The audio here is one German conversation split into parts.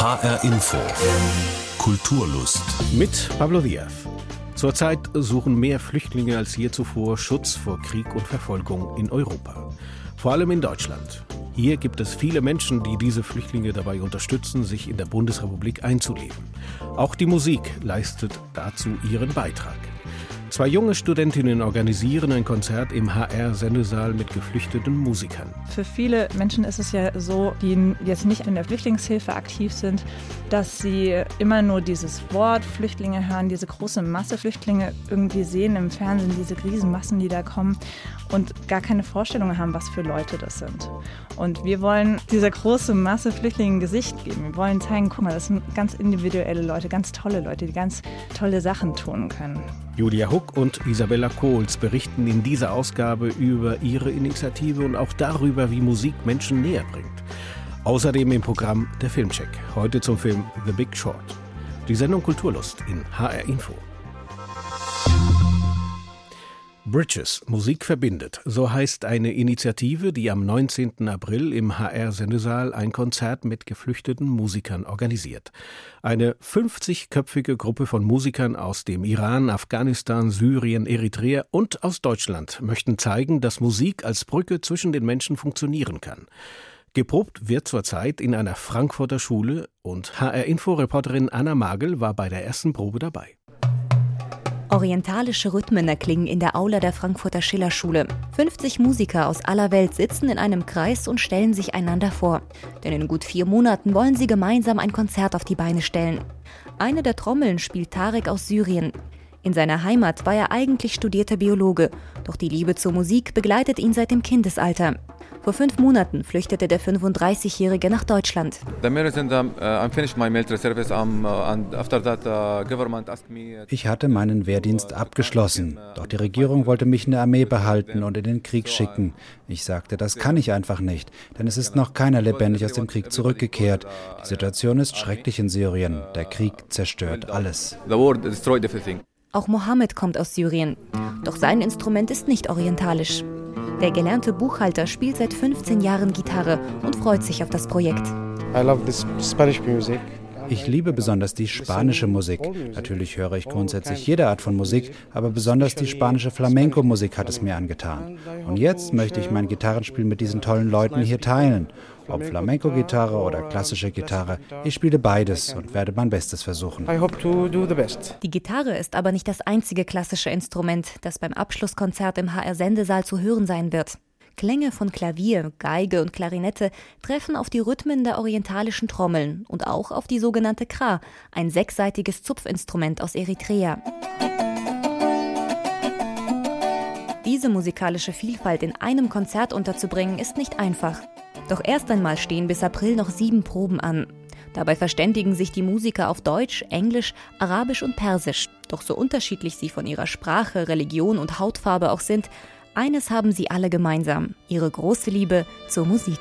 HR Info. Kulturlust. Mit Pablo Diaz. Zurzeit suchen mehr Flüchtlinge als je zuvor Schutz vor Krieg und Verfolgung in Europa. Vor allem in Deutschland. Hier gibt es viele Menschen, die diese Flüchtlinge dabei unterstützen, sich in der Bundesrepublik einzuleben. Auch die Musik leistet dazu ihren Beitrag. 2 junge Studentinnen organisieren ein Konzert im HR-Sendesaal mit geflüchteten Musikern. Für viele Menschen ist es ja so, die jetzt nicht in der Flüchtlingshilfe aktiv sind, dass sie immer nur dieses Wort Flüchtlinge hören, diese große Masse Flüchtlinge irgendwie sehen im Fernsehen, diese Riesenmassen, die da kommen und gar keine Vorstellung haben, was für Leute das sind. Und wir wollen dieser großen Masse Flüchtlinge ein Gesicht geben. Wir wollen zeigen, guck mal, das sind ganz individuelle Leute, ganz tolle Leute, die ganz tolle Sachen tun können. Julia Huck und Isabella Kohls berichten in dieser Ausgabe über ihre Initiative und auch darüber, wie Musik Menschen näher bringt. Außerdem im Programm der Filmcheck. Heute zum Film The Big Short. Die Sendung Kulturlust in HR Info. Bridges, Musik verbindet. So heißt eine Initiative, die am 19. April im HR-Sendesaal ein Konzert mit geflüchteten Musikern organisiert. Eine 50-köpfige Gruppe von Musikern aus dem Iran, Afghanistan, Syrien, Eritrea und aus Deutschland möchten zeigen, dass Musik als Brücke zwischen den Menschen funktionieren kann. Geprobt wird zurzeit in einer Frankfurter Schule und HR-Info-Reporterin Anna Magel war bei der ersten Probe dabei. Orientalische Rhythmen erklingen in der Aula der Frankfurter Schillerschule. 50 Musiker aus aller Welt sitzen in einem Kreis und stellen sich einander vor. Denn in gut 4 Monaten wollen sie gemeinsam ein Konzert auf die Beine stellen. Eine der Trommeln spielt Tarek aus Syrien. In seiner Heimat war er eigentlich studierter Biologe, doch die Liebe zur Musik begleitet ihn seit dem Kindesalter. Vor 5 Monaten flüchtete der 35-Jährige nach Deutschland. Ich hatte meinen Wehrdienst abgeschlossen, doch die Regierung wollte mich in der Armee behalten und in den Krieg schicken. Ich sagte, das kann ich einfach nicht, denn es ist noch keiner lebendig aus dem Krieg zurückgekehrt. Die Situation ist schrecklich in Syrien. Der Krieg zerstört alles. Auch Mohammed kommt aus Syrien, doch sein Instrument ist nicht orientalisch. Der gelernte Buchhalter spielt seit 15 Jahren Gitarre und freut sich auf das Projekt. Ich liebe besonders die spanische Musik. Natürlich höre ich grundsätzlich jede Art von Musik, aber besonders die spanische Flamenco-Musik hat es mir angetan. Und jetzt möchte ich mein Gitarrenspiel mit diesen tollen Leuten hier teilen. Ob Flamenco-Gitarre oder klassische Gitarre, ich spiele beides und werde mein Bestes versuchen. Die Gitarre ist aber nicht das einzige klassische Instrument, das beim Abschlusskonzert im HR-Sendesaal zu hören sein wird. Klänge von Klavier, Geige und Klarinette treffen auf die Rhythmen der orientalischen Trommeln und auch auf die sogenannte Kra, ein 6-saitiges Zupfinstrument aus Eritrea. Diese musikalische Vielfalt in einem Konzert unterzubringen, ist nicht einfach. Doch erst einmal stehen bis April noch 7 Proben an. Dabei verständigen sich die Musiker auf Deutsch, Englisch, Arabisch und Persisch. Doch so unterschiedlich sie von ihrer Sprache, Religion und Hautfarbe auch sind, eines haben sie alle gemeinsam: ihre große Liebe zur Musik.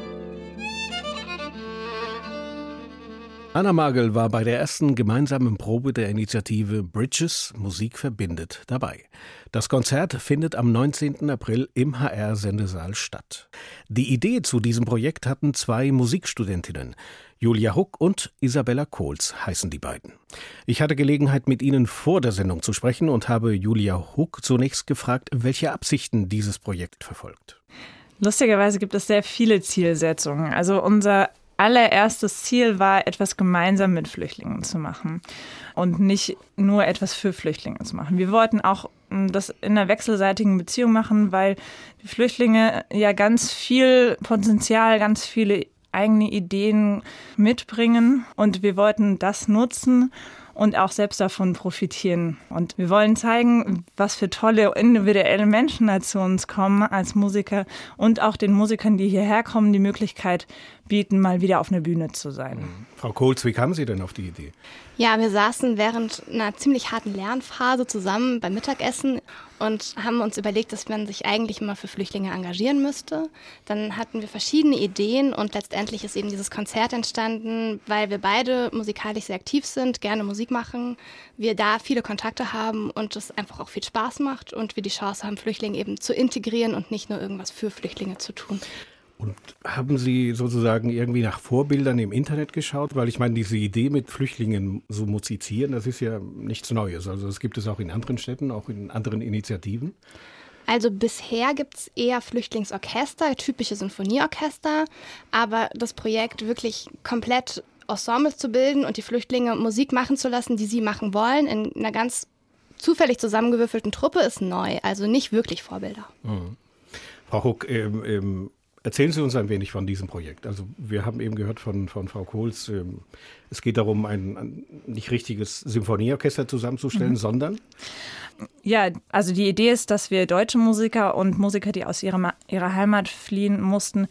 Anna Magel war bei der ersten gemeinsamen Probe der Initiative Bridges, Musik verbindet, dabei. Das Konzert findet am 19. April im HR-Sendesaal statt. Die Idee zu diesem Projekt hatten 2 Musikstudentinnen. Julia Huck und Isabella Kohls heißen die beiden. Ich hatte Gelegenheit, mit ihnen vor der Sendung zu sprechen und habe Julia Huck zunächst gefragt, welche Absichten dieses Projekt verfolgt. Lustigerweise gibt es sehr viele Zielsetzungen. Also unser allererstes Ziel war, etwas gemeinsam mit Flüchtlingen zu machen und nicht nur etwas für Flüchtlinge zu machen. Wir wollten auch das in einer wechselseitigen Beziehung machen, weil die Flüchtlinge ja ganz viel Potenzial, ganz viele eigene Ideen mitbringen und wir wollten das nutzen und auch selbst davon profitieren. Und wir wollen zeigen, was für tolle individuelle Menschen da zu uns kommen als Musiker und auch den Musikern, die hierher kommen, die Möglichkeit bieten, mal wieder auf einer Bühne zu sein. Frau Kohls, wie kamen Sie denn auf die Idee? Ja, wir saßen während einer ziemlich harten Lernphase zusammen beim Mittagessen und haben uns überlegt, dass man sich eigentlich mal für Flüchtlinge engagieren müsste. Dann hatten wir verschiedene Ideen und letztendlich ist eben dieses Konzert entstanden, weil wir beide musikalisch sehr aktiv sind, gerne Musik machen, wir da viele Kontakte haben und es einfach auch viel Spaß macht und wir die Chance haben, Flüchtlinge eben zu integrieren und nicht nur irgendwas für Flüchtlinge zu tun. Und haben Sie sozusagen irgendwie nach Vorbildern im Internet geschaut? Weil ich meine, diese Idee mit Flüchtlingen zu musizieren, das ist ja nichts Neues. Also das gibt es auch in anderen Städten, auch in anderen Initiativen. Also bisher gibt es eher Flüchtlingsorchester, typische Sinfonieorchester. Aber das Projekt wirklich komplett Ensembles zu bilden und die Flüchtlinge Musik machen zu lassen, die sie machen wollen, in einer ganz zufällig zusammengewürfelten Truppe, ist neu. Also nicht wirklich Vorbilder. Mhm. Frau Huck, erzählen Sie uns ein wenig von diesem Projekt. Also wir haben eben gehört von Frau Kohls, es geht darum, ein nicht richtiges Symphonieorchester zusammenzustellen, sondern? Ja, also die Idee ist, dass wir deutsche Musiker und Musiker, die aus ihrer Heimat fliehen mussten,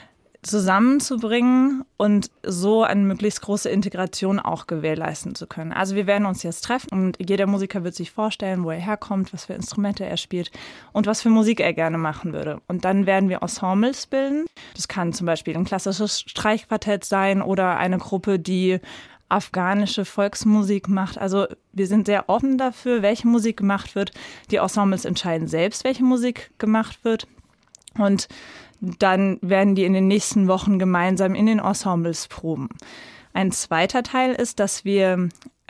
zusammenzubringen und so eine möglichst große Integration auch gewährleisten zu können. Also wir werden uns jetzt treffen und jeder Musiker wird sich vorstellen, wo er herkommt, was für Instrumente er spielt und was für Musik er gerne machen würde. Und dann werden wir Ensembles bilden. Das kann zum Beispiel ein klassisches Streichquartett sein oder eine Gruppe, die afghanische Volksmusik macht. Also wir sind sehr offen dafür, welche Musik gemacht wird. Die Ensembles entscheiden selbst, welche Musik gemacht wird. Und dann werden die in den nächsten Wochen gemeinsam in den Ensembles proben. Ein zweiter Teil ist, dass wir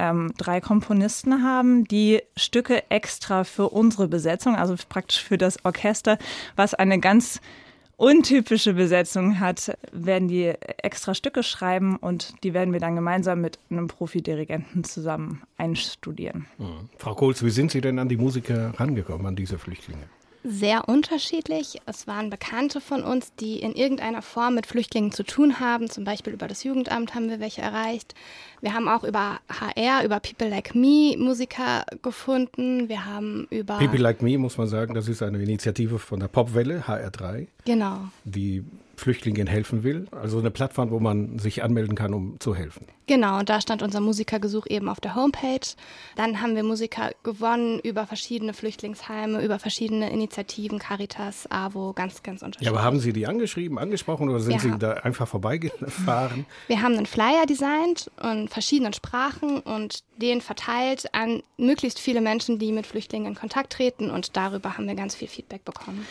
3 Komponisten haben, die Stücke extra für unsere Besetzung, also praktisch für das Orchester, was eine ganz untypische Besetzung hat, werden die extra Stücke schreiben und die werden wir dann gemeinsam mit einem Profidirigenten zusammen einstudieren. Frau Kohls, wie sind Sie denn an die Musiker rangekommen, an diese Flüchtlinge? Sehr unterschiedlich. Es waren Bekannte von uns, die in irgendeiner Form mit Flüchtlingen zu tun haben. Zum Beispiel über das Jugendamt haben wir welche erreicht. Wir haben auch über HR, über People Like Me Musiker gefunden. Wir haben über... People Like Me, muss man sagen, das ist eine Initiative von der Popwelle, HR3. Genau. Die Flüchtlingen helfen will. Also eine Plattform, wo man sich anmelden kann, um zu helfen. Genau, und da stand unser Musikergesuch eben auf der Homepage. Dann haben wir Musiker gewonnen über verschiedene Flüchtlingsheime, über verschiedene Initiativen, Caritas, AWO, ganz, ganz unterschiedlich. Ja, aber haben Sie die angesprochen oder sind Sie da einfach vorbeigefahren? Wir haben einen Flyer designt in verschiedenen Sprachen und den verteilt an möglichst viele Menschen, die mit Flüchtlingen in Kontakt treten, und darüber haben wir ganz viel Feedback bekommen.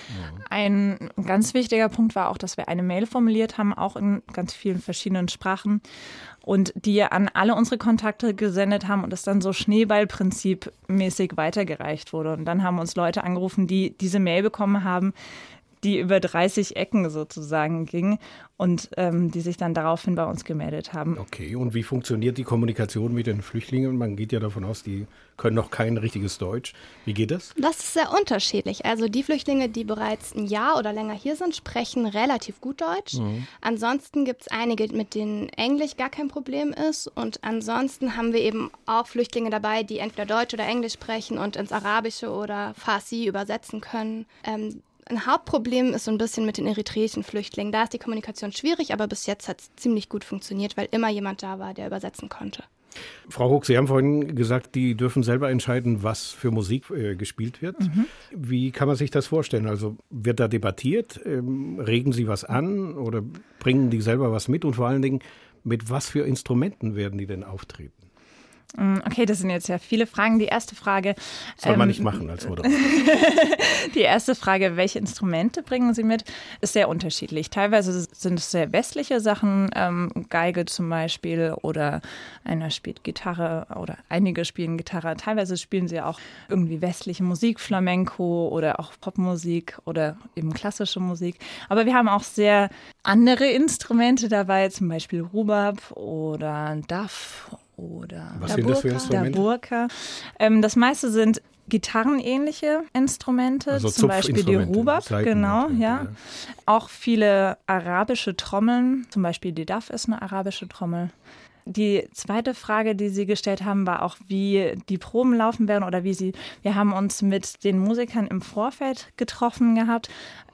Ein ganz wichtiger Punkt war auch, dass wir eine Mail formuliert haben, auch in ganz vielen verschiedenen Sprachen, und die an alle unsere Kontakte gesendet haben und es dann so Schneeballprinzip-mäßig weitergereicht wurde. Und dann haben uns Leute angerufen, die diese Mail bekommen haben, die über 30 Ecken sozusagen ging und die sich dann daraufhin bei uns gemeldet haben. Okay, und wie funktioniert die Kommunikation mit den Flüchtlingen? Man geht ja davon aus, die können noch kein richtiges Deutsch. Wie geht das? Das ist sehr unterschiedlich. Also die Flüchtlinge, die bereits ein Jahr oder länger hier sind, sprechen relativ gut Deutsch. Ansonsten gibt es einige, mit denen Englisch gar kein Problem ist. Und ansonsten haben wir eben auch Flüchtlinge dabei, die entweder Deutsch oder Englisch sprechen und ins Arabische oder Farsi übersetzen können. Ein Hauptproblem ist so ein bisschen mit den eritreischen Flüchtlingen. Da ist die Kommunikation schwierig, aber bis jetzt hat es ziemlich gut funktioniert, weil immer jemand da war, der übersetzen konnte. Frau Huck, Sie haben vorhin gesagt, die dürfen selber entscheiden, was für Musik gespielt wird. Wie kann man sich das vorstellen? Also wird da debattiert? Regen Sie was an oder bringen die selber was mit? Und vor allen Dingen, mit was für Instrumenten werden die denn auftreten? Okay, das sind jetzt ja viele Fragen. Die erste Frage... Soll man nicht machen als Moderator. Die erste Frage, welche Instrumente bringen Sie mit, ist sehr unterschiedlich. Teilweise sind es sehr westliche Sachen, Geige zum Beispiel, oder einer spielt Gitarre oder einige spielen Gitarre. Teilweise spielen sie auch irgendwie westliche Musik, Flamenco oder auch Popmusik oder eben klassische Musik. Aber wir haben auch sehr andere Instrumente dabei, zum Beispiel Rubab oder Duff oder Was sind das für Instrumente? Burka. Das meiste sind gitarrenähnliche Instrumente, also zum Beispiel die Rubab, genau, ja. Auch viele arabische Trommeln, zum Beispiel die Duff ist eine arabische Trommel. Die zweite Frage, die Sie gestellt haben, war auch, wie die Proben laufen werden oder wir haben uns mit den Musikern im Vorfeld getroffen gehabt,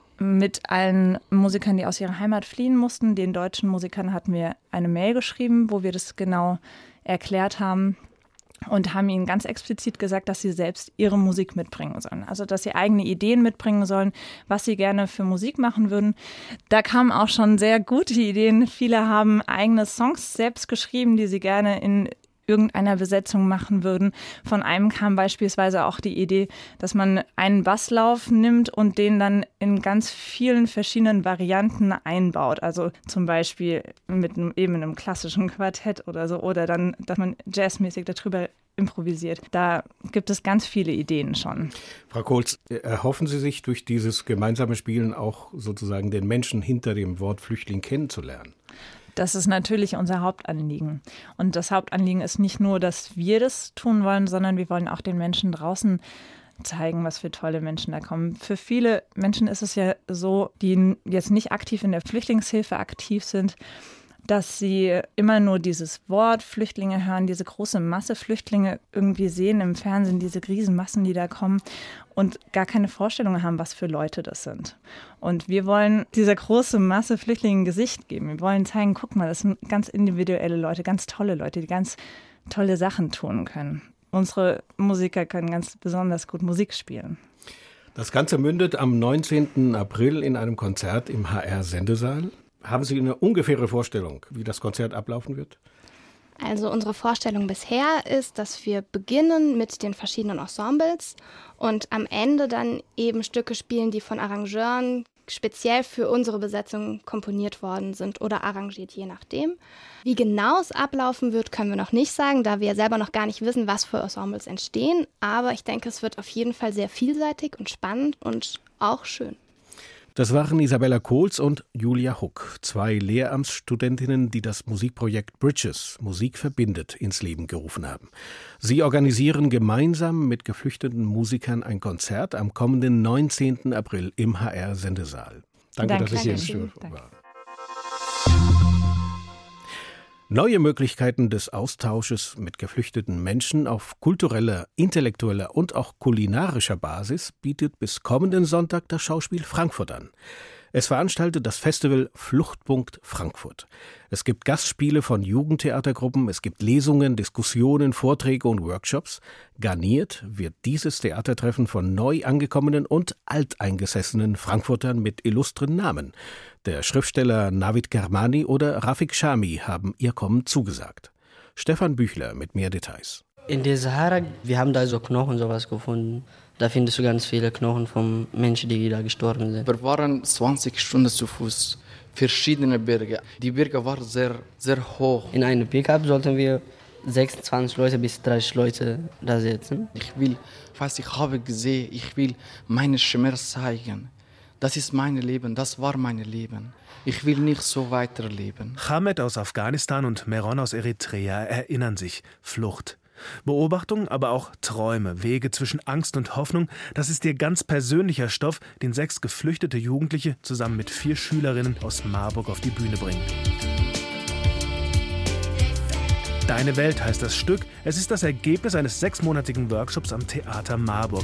mit allen Musikern, die aus ihrer Heimat fliehen mussten. Den deutschen Musikern hatten wir eine Mail geschrieben, wo wir das genau erklärt haben und haben ihnen ganz explizit gesagt, dass sie selbst ihre Musik mitbringen sollen. Also, dass sie eigene Ideen mitbringen sollen, was sie gerne für Musik machen würden. Da kamen auch schon sehr gute Ideen. Viele haben eigene Songs selbst geschrieben, die sie gerne in irgendeiner Besetzung machen würden. Von einem kam beispielsweise auch die Idee, dass man einen Basslauf nimmt und den dann in ganz vielen verschiedenen Varianten einbaut. Also zum Beispiel mit einem klassischen Quartett oder so, oder dann, dass man jazzmäßig darüber improvisiert. Da gibt es ganz viele Ideen schon. Frau Kohls, erhoffen Sie sich durch dieses gemeinsame Spielen auch sozusagen den Menschen hinter dem Wort Flüchtling kennenzulernen? Das ist natürlich unser Hauptanliegen. Und das Hauptanliegen ist nicht nur, dass wir das tun wollen, sondern wir wollen auch den Menschen draußen zeigen, was für tolle Menschen da kommen. Für viele Menschen ist es ja so, die jetzt nicht aktiv in der Flüchtlingshilfe aktiv sind, dass sie immer nur dieses Wort Flüchtlinge hören, diese große Masse Flüchtlinge irgendwie sehen im Fernsehen, diese Riesenmassen, die da kommen und gar keine Vorstellung haben, was für Leute das sind. Und wir wollen dieser großen Masse Flüchtlinge ein Gesicht geben. Wir wollen zeigen, guck mal, das sind ganz individuelle Leute, ganz tolle Leute, die ganz tolle Sachen tun können. Unsere Musiker können ganz besonders gut Musik spielen. Das Ganze mündet am 19. April in einem Konzert im HR-Sendesaal. Haben Sie eine ungefähre Vorstellung, wie das Konzert ablaufen wird? Also unsere Vorstellung bisher ist, dass wir beginnen mit den verschiedenen Ensembles und am Ende dann eben Stücke spielen, die von Arrangeuren speziell für unsere Besetzung komponiert worden sind oder arrangiert, je nachdem. Wie genau es ablaufen wird, können wir noch nicht sagen, da wir selber noch gar nicht wissen, was für Ensembles entstehen. Aber ich denke, es wird auf jeden Fall sehr vielseitig und spannend und auch schön. Das waren Isabella Kohls und Julia Huck, 2 Lehramtsstudentinnen, die das Musikprojekt Bridges, Musik verbindet, ins Leben gerufen haben. Sie organisieren gemeinsam mit geflüchteten Musikern ein Konzert am kommenden 19. April im HR-Sendesaal. Danke, dass Sie hier waren. Neue Möglichkeiten des Austausches mit geflüchteten Menschen auf kultureller, intellektueller und auch kulinarischer Basis bietet bis kommenden Sonntag das Schauspiel Frankfurt an. Es veranstaltet das Festival Fluchtpunkt Frankfurt. Es gibt Gastspiele von Jugendtheatergruppen, es gibt Lesungen, Diskussionen, Vorträge und Workshops. Garniert wird dieses Theatertreffen von neu angekommenen und alteingesessenen Frankfurtern mit illustren Namen. Der Schriftsteller Navid Kermani oder Rafik Shami haben ihr Kommen zugesagt. Stefan Büchler mit mehr Details. In der Sahara, wir haben da so Knochen sowas gefunden. Da findest du ganz viele Knochen von Menschen, die da gestorben sind. Wir waren 20 Stunden zu Fuß, verschiedene Berge. Die Berge waren sehr, sehr hoch. In einem Pickup sollten wir 26 Leute bis 30 Leute da sitzen. Ich habe gesehen, ich will meinen Schmerz zeigen. Das ist mein Leben, das war mein Leben. Ich will nicht so weiterleben. Hamed aus Afghanistan und Meron aus Eritrea erinnern sich. Flucht. Beobachtung, aber auch Träume, Wege zwischen Angst und Hoffnung, das ist ihr ganz persönlicher Stoff, den 6 geflüchtete Jugendliche zusammen mit 4 Schülerinnen aus Marburg auf die Bühne bringen. Deine Welt heißt das Stück. Es ist das Ergebnis eines 6-monatigen Workshops am Theater Marburg.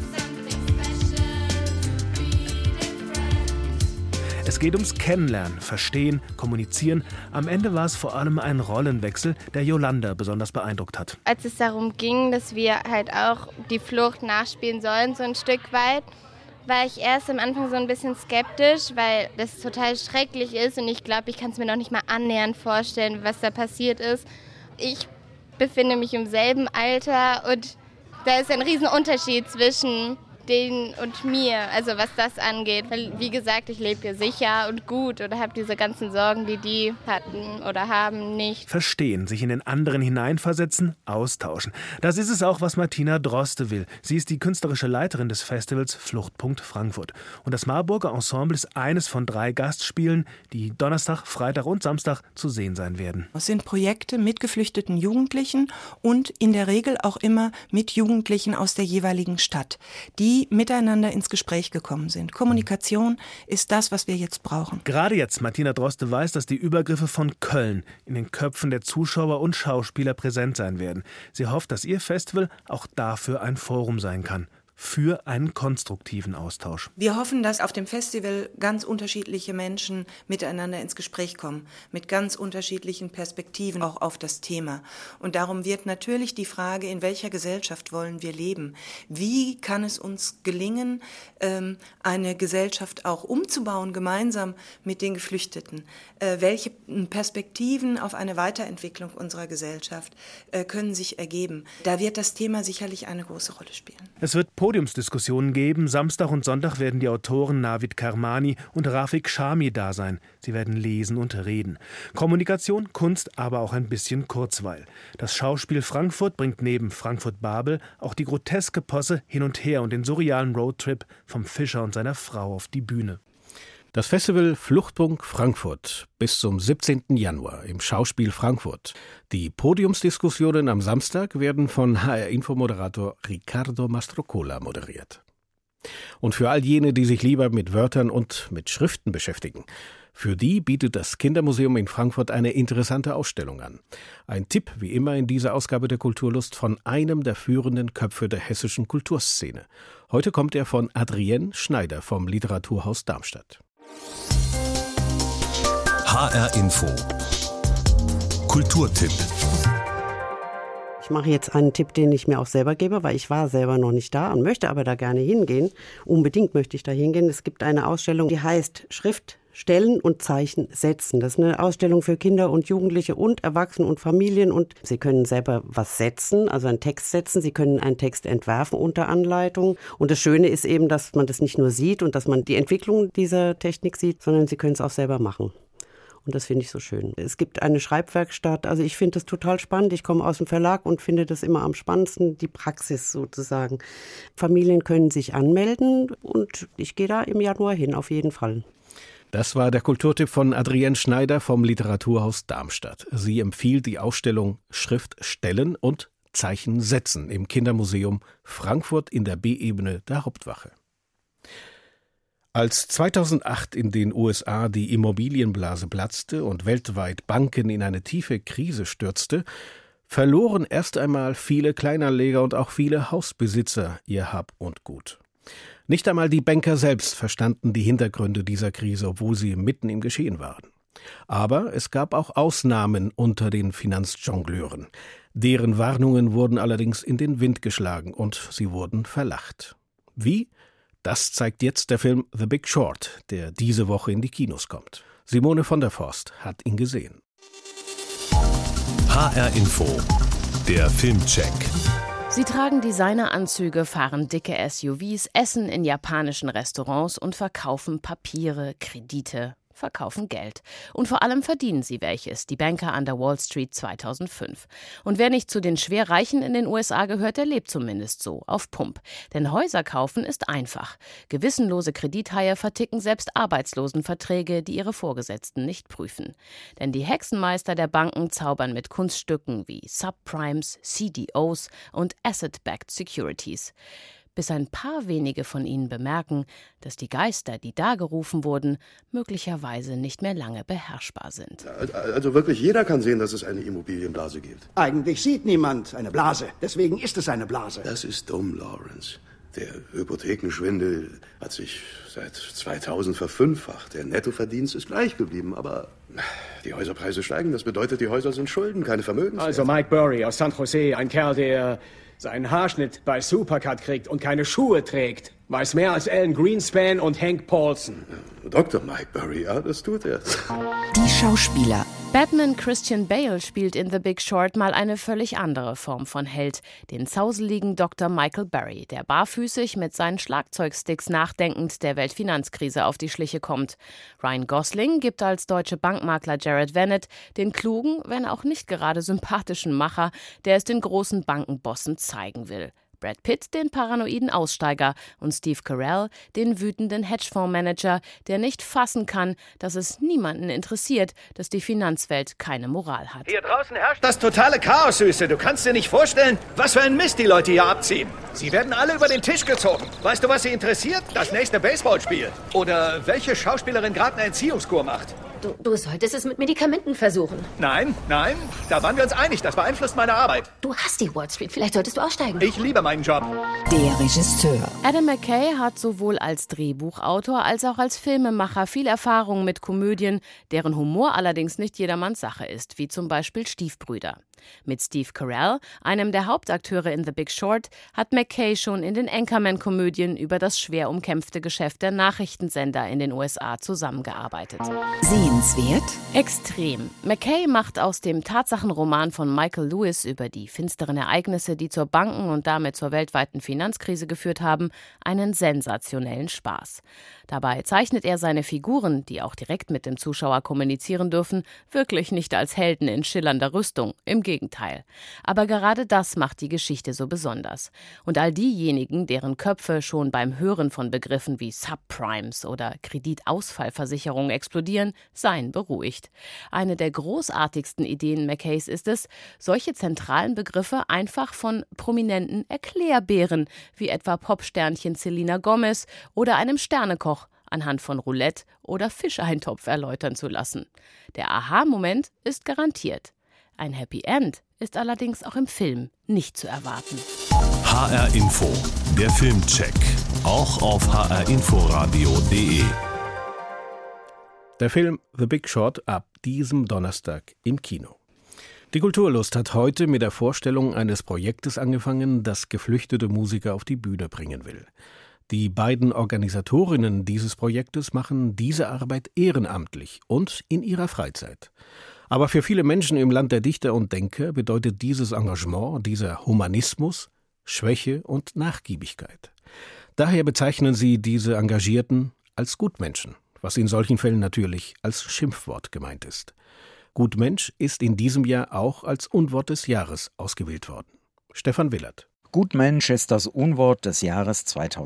Es geht ums Kennenlernen, Verstehen, Kommunizieren. Am Ende war es vor allem ein Rollenwechsel, der Jolanda besonders beeindruckt hat. Als es darum ging, dass wir halt auch die Flucht nachspielen sollen, so ein Stück weit, war ich erst am Anfang so ein bisschen skeptisch, weil das total schrecklich ist und ich glaube, ich kann es mir noch nicht mal annähernd vorstellen, was da passiert ist. Ich befinde mich im selben Alter und da ist ein Riesenunterschied zwischen denen und mir, also was das angeht. Weil, wie gesagt, ich lebe hier sicher und gut oder habe diese ganzen Sorgen, die die hatten oder haben, nicht. Verstehen, sich in den anderen hineinversetzen, austauschen. Das ist es auch, was Martina Droste will. Sie ist die künstlerische Leiterin des Festivals Fluchtpunkt Frankfurt. Und das Marburger Ensemble ist eines von 3 Gastspielen, die Donnerstag, Freitag und Samstag zu sehen sein werden. Es sind Projekte mit geflüchteten Jugendlichen und in der Regel auch immer mit Jugendlichen aus der jeweiligen Stadt, die miteinander ins Gespräch gekommen sind. Kommunikation ist das, was wir jetzt brauchen. Gerade jetzt, Martina Droste weiß, dass die Übergriffe von Köln in den Köpfen der Zuschauer und Schauspieler präsent sein werden. Sie hofft, dass ihr Festival auch dafür ein Forum sein kann. für einen konstruktiven Austausch. Wir hoffen, dass auf dem Festival ganz unterschiedliche Menschen miteinander ins Gespräch kommen, mit ganz unterschiedlichen Perspektiven auch auf das Thema. Und darum wird natürlich die Frage, in welcher Gesellschaft wollen wir leben? Wie kann es uns gelingen, eine Gesellschaft auch umzubauen, gemeinsam mit den Geflüchteten? Welche Perspektiven auf eine Weiterentwicklung unserer Gesellschaft können sich ergeben? Da wird das Thema sicherlich eine große Rolle spielen. Es wird Podiumsdiskussionen geben. Samstag und Sonntag werden die Autoren Navid Kermani und Rafik Shami da sein. Sie werden lesen und reden. Kommunikation, Kunst, aber auch ein bisschen Kurzweil. Das Schauspiel Frankfurt bringt neben Frankfurt-Babel auch die groteske Posse Hin und Her und den surrealen Roadtrip vom Fischer und seiner Frau auf die Bühne. Das Festival Fluchtpunkt Frankfurt bis zum 17. Januar im Schauspiel Frankfurt. Die Podiumsdiskussionen am Samstag werden von HR-Info-Moderator Riccardo Mastrocola moderiert. Und für all jene, die sich lieber mit Wörtern und mit Schriften beschäftigen, für die bietet das Kindermuseum in Frankfurt eine interessante Ausstellung an. Ein Tipp, wie immer in dieser Ausgabe der Kulturlust, von einem der führenden Köpfe der hessischen Kulturszene. Heute kommt er von Adrienne Schneider vom Literaturhaus Darmstadt. HR Info. Kulturtipp. Ich mache jetzt einen Tipp, den ich mir auch selber gebe, weil ich war selber noch nicht da und möchte aber da gerne hingehen. Unbedingt möchte ich da hingehen. Es gibt eine Ausstellung, die heißt Schrift Stellen und Zeichen setzen. Das ist eine Ausstellung für Kinder und Jugendliche und Erwachsene und Familien. Und Sie können selber was setzen, also einen Text setzen. Sie können einen Text entwerfen unter Anleitung. Und das Schöne ist eben, dass man das nicht nur sieht und dass man die Entwicklung dieser Technik sieht, sondern Sie können es auch selber machen. Und das finde ich so schön. Es gibt eine Schreibwerkstatt. Also ich finde das total spannend. Ich komme aus dem Verlag und finde das immer am spannendsten, die Praxis sozusagen. Familien können sich anmelden und ich gehe da im Januar hin, auf jeden Fall. Das war der Kulturtipp von Adrienne Schneider vom Literaturhaus Darmstadt. Sie empfiehlt die Ausstellung Schrift Stellen und Zeichen setzen im Kindermuseum Frankfurt in der B-Ebene der Hauptwache. Als 2008 in den USA die Immobilienblase platzte und weltweit Banken in eine tiefe Krise stürzte, verloren erst einmal viele Kleinanleger und auch viele Hausbesitzer ihr Hab und Gut. Nicht einmal die Banker selbst verstanden die Hintergründe dieser Krise, obwohl sie mitten im Geschehen waren. Aber es gab auch Ausnahmen unter den Finanzjongleuren. Deren Warnungen wurden allerdings in den Wind geschlagen und sie wurden verlacht. Wie? Das zeigt jetzt der Film The Big Short, der diese Woche in die Kinos kommt. Simone von der Forst hat ihn gesehen. HR Info, der Filmcheck. Sie tragen Designeranzüge, fahren dicke SUVs, essen in japanischen Restaurants und verkaufen Papiere, Kredite, verkaufen Geld. Und vor allem verdienen sie welches, die Banker an der Wall Street 2005. Und wer nicht zu den Schwerreichen in den USA gehört, der lebt zumindest so, auf Pump. Denn Häuser kaufen ist einfach. Gewissenlose Kredithaie verticken selbst Arbeitslosenverträge, die ihre Vorgesetzten nicht prüfen. Denn die Hexenmeister der Banken zaubern mit Kunststücken wie Subprimes, CDOs und Asset-Backed Securities. Bis ein paar wenige von ihnen bemerken, dass die Geister, die da gerufen wurden, möglicherweise nicht mehr lange beherrschbar sind. Also wirklich jeder kann sehen, dass es eine Immobilienblase gibt. Eigentlich sieht niemand eine Blase, deswegen ist es eine Blase. Das ist dumm, Lawrence. Der Hypothekenschwindel hat sich seit 2000 verfünffacht. Der Nettoverdienst ist gleich geblieben, aber die Häuserpreise steigen. Das bedeutet, die Häuser sind Schulden, keine Vermögenswerte. Also Mike Burry aus San Jose, ein Kerl, der seinen Haarschnitt bei Supercut kriegt und keine Schuhe trägt, weiß mehr als Alan Greenspan und Hank Paulson. Dr. Mike Burry, ja, das tut er. Die Schauspieler. Batman Christian Bale spielt in The Big Short mal eine völlig andere Form von Held, den zauseligen Dr. Michael Burry, der barfüßig mit seinen Schlagzeugsticks nachdenkend der Weltfinanzkrise auf die Schliche kommt. Ryan Gosling gibt als deutsche Bankmakler Jared Vanett den klugen, wenn auch nicht gerade sympathischen Macher, der es den großen Bankenbossen zeigen will. Brad Pitt den paranoiden Aussteiger und Steve Carell den wütenden Hedgefondsmanager, der nicht fassen kann, dass es niemanden interessiert, dass die Finanzwelt keine Moral hat. Hier draußen herrscht das totale Chaos, Süße. Du kannst dir nicht vorstellen, was für ein Mist die Leute hier abziehen. Sie werden alle über den Tisch gezogen. Weißt du, was sie interessiert? Das nächste Baseballspiel. Oder welche Schauspielerin gerade eine Entziehungskur macht. Du solltest es mit Medikamenten versuchen. Nein, da waren wir uns einig. Das beeinflusst meine Arbeit. Du hast die Wall Street. Vielleicht solltest du aussteigen. Ich liebe meinen Job. Der Regisseur. Adam McKay hat sowohl als Drehbuchautor als auch als Filmemacher viel Erfahrung mit Komödien, deren Humor allerdings nicht jedermanns Sache ist, wie zum Beispiel Stiefbrüder. Mit Steve Carell, einem der Hauptakteure in The Big Short, hat McKay schon in den Anchorman-Komödien über das schwer umkämpfte Geschäft der Nachrichtensender in den USA zusammengearbeitet. Sehenswert? Extrem. McKay macht aus dem Tatsachenroman von Michael Lewis über die finsteren Ereignisse, die zur Banken- und damit zur weltweiten Finanzkrise geführt haben, einen sensationellen Spaß. Dabei zeichnet er seine Figuren, die auch direkt mit dem Zuschauer kommunizieren dürfen, wirklich nicht als Helden in schillernder Rüstung. Im Gegenteil. Aber gerade das macht die Geschichte so besonders. Und all diejenigen, deren Köpfe schon beim Hören von Begriffen wie Subprimes oder Kreditausfallversicherung explodieren, seien beruhigt. Eine der großartigsten Ideen McKays ist es, solche zentralen Begriffe einfach von prominenten Erklärbären, wie etwa Popsternchen Selena Gomez oder einem Sternekoch, anhand von Roulette oder Fischeintopf erläutern zu lassen. Der Aha-Moment ist garantiert. Ein Happy End ist allerdings auch im Film nicht zu erwarten. HR Info, der Filmcheck, auch auf hrinforadio.de. Der Film The Big Short ab diesem Donnerstag im Kino. Die Kulturlust hat heute mit der Vorstellung eines Projektes angefangen, das geflüchtete Musiker auf die Bühne bringen will. Die beiden Organisatorinnen dieses Projektes machen diese Arbeit ehrenamtlich und in ihrer Freizeit. Aber für viele Menschen im Land der Dichter und Denker bedeutet dieses Engagement, dieser Humanismus, Schwäche und Nachgiebigkeit. Daher bezeichnen sie diese Engagierten als Gutmenschen, was in solchen Fällen natürlich als Schimpfwort gemeint ist. Gutmensch ist in diesem Jahr auch als Unwort des Jahres ausgewählt worden. Stefan Willert. Gutmensch ist das Unwort des Jahres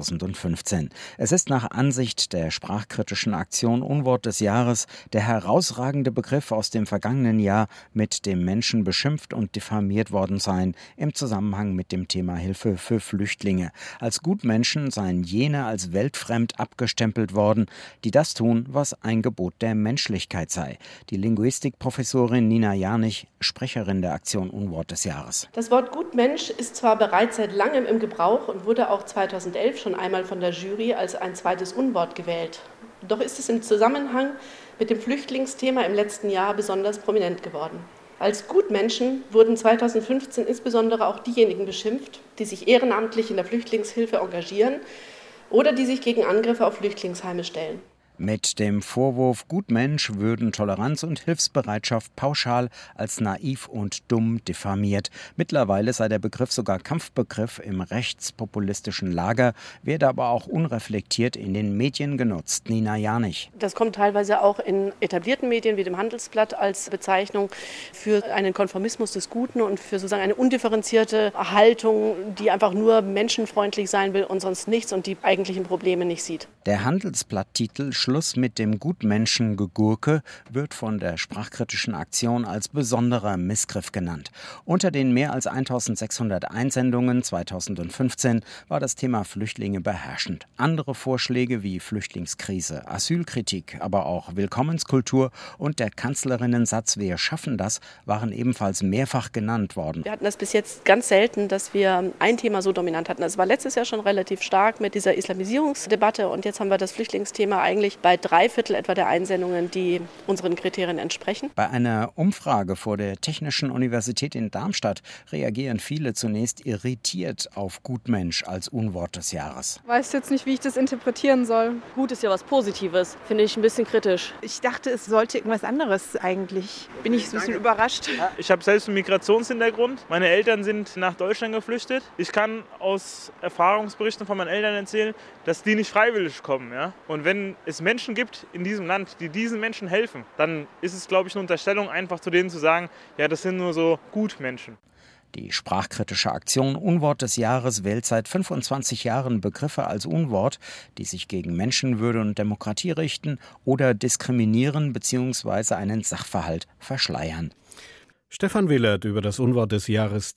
2015. Es ist nach Ansicht der sprachkritischen Aktion Unwort des Jahres der herausragende Begriff aus dem vergangenen Jahr, mit dem Menschen beschimpft und diffamiert worden seien im Zusammenhang mit dem Thema Hilfe für Flüchtlinge. Als Gutmenschen seien jene als weltfremd abgestempelt worden, die das tun, was ein Gebot der Menschlichkeit sei. Die Linguistikprofessorin Nina Janich, Sprecherin der Aktion Unwort des Jahres. Das Wort Gutmensch ist zwar bereits seit langem im Gebrauch und wurde auch 2011 schon einmal von der Jury als ein zweites Unwort gewählt. Doch ist es im Zusammenhang mit dem Flüchtlingsthema im letzten Jahr besonders prominent geworden. Als Gutmenschen wurden 2015 insbesondere auch diejenigen beschimpft, die sich ehrenamtlich in der Flüchtlingshilfe engagieren oder die sich gegen Angriffe auf Flüchtlingsheime stellen. Mit dem Vorwurf Gutmensch würden Toleranz und Hilfsbereitschaft pauschal als naiv und dumm diffamiert. Mittlerweile sei der Begriff sogar Kampfbegriff im rechtspopulistischen Lager, werde aber auch unreflektiert in den Medien genutzt. Nina Janich. Das kommt teilweise auch in etablierten Medien wie dem Handelsblatt als Bezeichnung für einen Konformismus des Guten und für sozusagen eine undifferenzierte Haltung, die einfach nur menschenfreundlich sein will und sonst nichts und die eigentlichen Probleme nicht sieht. Der Handelsblatt-Titel Schluss mit dem Gutmenschen-Gegurke wird von der sprachkritischen Aktion als besonderer Missgriff genannt. Unter den mehr als 1600 Einsendungen 2015 war das Thema Flüchtlinge beherrschend. Andere Vorschläge wie Flüchtlingskrise, Asylkritik, aber auch Willkommenskultur und der Kanzlerinnensatz „Wir schaffen das" waren ebenfalls mehrfach genannt worden. Wir hatten das bis jetzt ganz selten, dass wir ein Thema so dominant hatten. Das war letztes Jahr schon relativ stark mit dieser Islamisierungsdebatte und jetzt haben wir das Flüchtlingsthema eigentlich bei 3/4 etwa der Einsendungen, die unseren Kriterien entsprechen. Bei einer Umfrage vor der Technischen Universität in Darmstadt reagieren viele zunächst irritiert auf Gutmensch als Unwort des Jahres. Ich weiß jetzt nicht, wie ich das interpretieren soll. Gut ist ja was Positives, finde ich ein bisschen kritisch. Ich dachte, es sollte irgendwas anderes eigentlich. Bin ich ein bisschen überrascht. Ich habe selbst einen Migrationshintergrund. Meine Eltern sind nach Deutschland geflüchtet. Ich kann aus Erfahrungsberichten von meinen Eltern erzählen, dass die nicht freiwillig kommen. Ja? Und wenn es Menschen gibt in diesem Land, die diesen Menschen helfen, dann ist es, glaube ich, eine Unterstellung, einfach zu denen zu sagen, ja, das sind nur so Gutmenschen. Die sprachkritische Aktion Unwort des Jahres wählt seit 25 Jahren Begriffe als Unwort, die sich gegen Menschenwürde und Demokratie richten oder diskriminieren bzw. einen Sachverhalt verschleiern. Stefan Willert über das Unwort des Jahres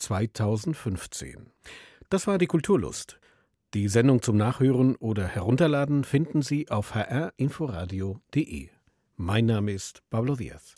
2015. Das war die Kulturlust. Die Sendung zum Nachhören oder Herunterladen finden Sie auf hrinforadio.de. Mein Name ist Pablo Diaz.